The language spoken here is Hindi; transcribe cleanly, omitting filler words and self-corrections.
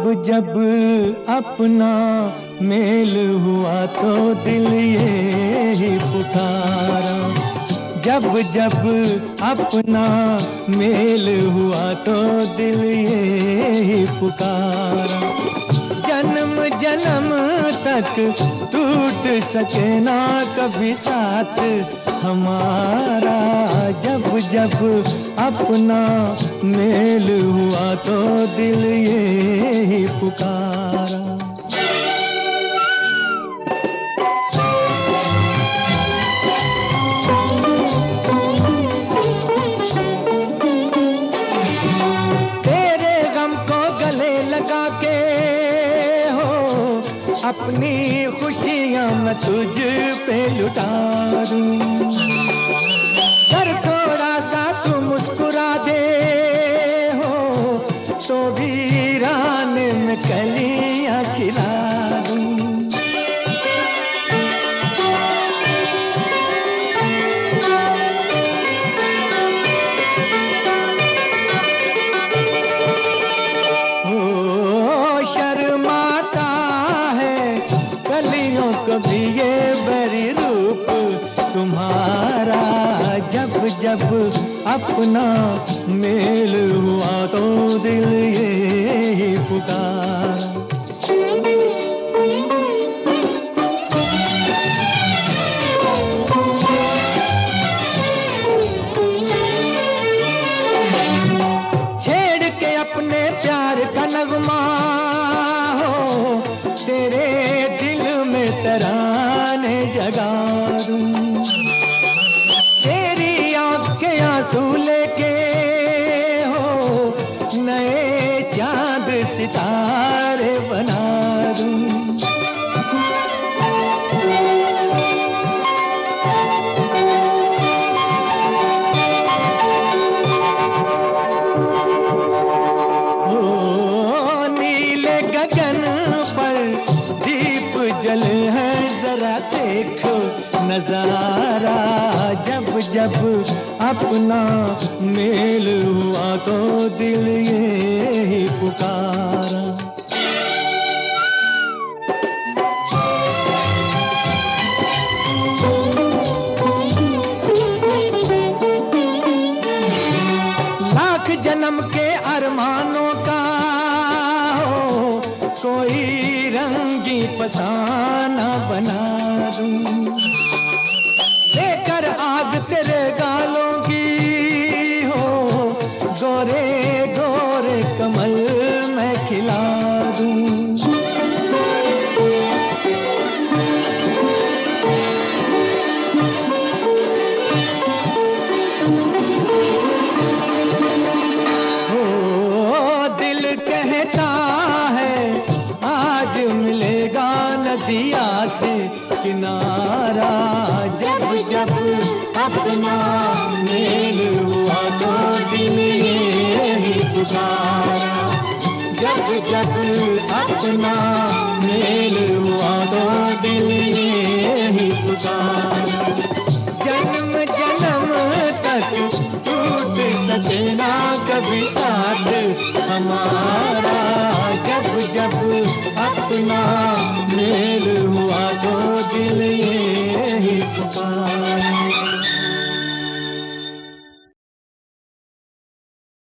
जब अपना मेल हुआ तो दिल ये ही पुकारा। जब जब अपना मेल हुआ तो दिल ये ही पुकारा। जन्म जन्म तक टूट सके ना कभी साथ हमारा। जब जब अपना मेल हुआ तो दिल ये ही पुकारा। तेरे गम को गले लगा के अपनी खुशियां मैं तुझ पे लुटा दूं। अगर थोड़ा सा तू मुस्कुरा दे तो वीरान में कलियां खिला दूं। कभी ये बरी रूप तुम्हारा। जब जब अपना मेल हुआ तो दिल ये ही पुकारा। छेड़ के अपने प्यार का नगमा तेरे दिल में तराने जगा दूं। तेरी आँखें आंसू लेके नए चांद सितारे बना दूं। नीले गगन पर दीप जले हैं जरा देखो नजारा। जब जब अपना मेल हुआ तो दिल ये ही पुकारा। लाख जन्म के अरमानों का कोई रंगी फसाना बना दूं। लेकर आग तेरे गालों की गोरे गोरे कमल मैं खिला दूं। दिल कहता है आज मिलेगा नदिया से किनारा। जब जब अपना मेल हुआ तो दिल ये ही पुकारा। जब जब अपना मेल हुआ तो दिल ये ही पुकारा। जन्म जन्म तक टूट सके ना कभी साथ हमारा। जब जब अपना मेल हुआ तो दिल